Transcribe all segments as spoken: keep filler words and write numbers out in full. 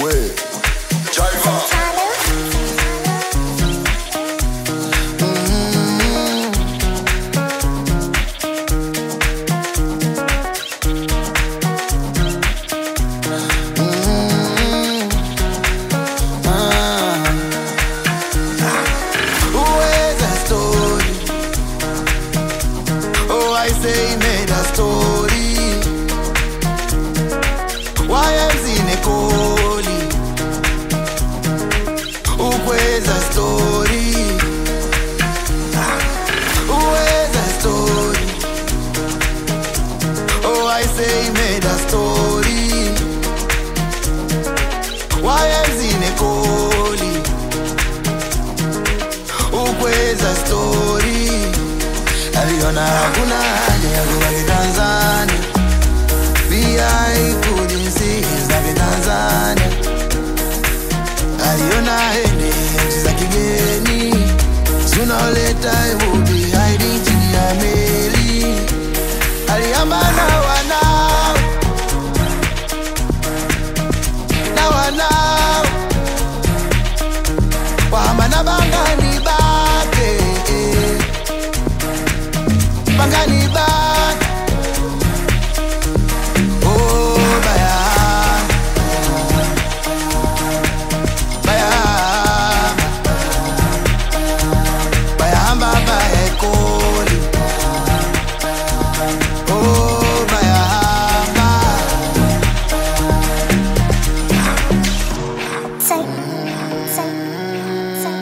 Away. Driver. I say he made a story. Why am in a coli? Who is a story? Who is a story? Oh, I say he made a story. Why am in a coli? Who is a story? Aliona hakuna haja ya kubaki Tanzania. B I couldn't see his life in Tanzania. Aliona hende nchi za kigeni. Sooner or later he will be hiding chini ya meli. Aliamba na wanao, na wanao wahama na bangani bake, bangani bake. Oh baya, baya, baya hamba baya koli. Oh baya hamba. Say, say, say,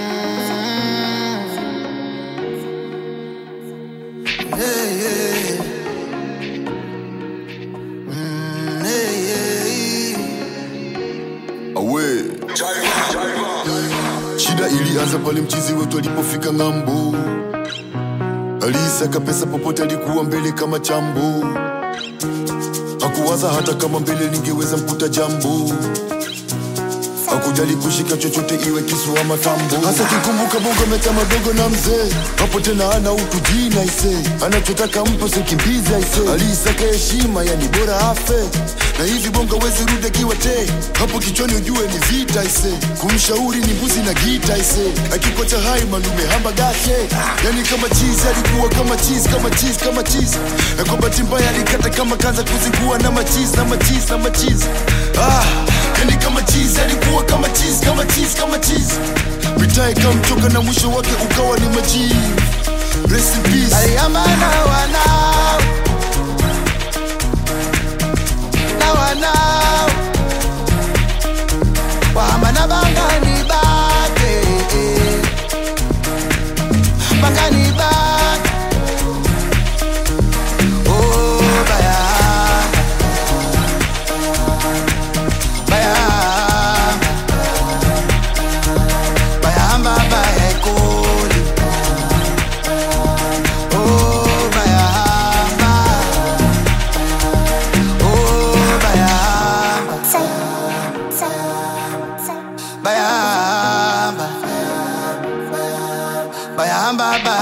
Hey, hey. Mm, hey, hey. Away. Shida ilianza pale mchizi wetu alipofika ng'ambo. Alisaka pesa popote, alikuwa mbele kama chambo. Hakuwaza hata kama mbele ningeweza mkuta jambo. Hakujali kushika chochote iwe kisu ama tambo. Hasa kikumbuka bongo meta madogo na mzee. Hapo tena ana utu jina ise. Anachotaka mpo sikimbiza ise. Alisaka heshima yani bora afe. Na hivi bongo wezi rude kiwa te. Hapo kichwani ujue ni vita ise. Kumshauri ni mbuzi na gita ise. Akikocha hai malume hamba gashe. Yani kama cheese alikuwa kama cheese kama cheese kama cheese. Na kwa bahati mbaya alikata kama kaza kuzingua na macheese na macheese na macheese. Ah, yani kama cheese alikuwa kama cheese kama cheese kama cheese. Mitai kamchoka na mwisho wake ukawa ni majivu. Rest in peace. Aliamba na wanao, na wanao wahama na bangani bake, bangani bake. Oh baya, baya, baya hamba baya koli. Oh baya hamba. Oh baya hamba. say, say, say. Baya hamba. Baya hamba baya.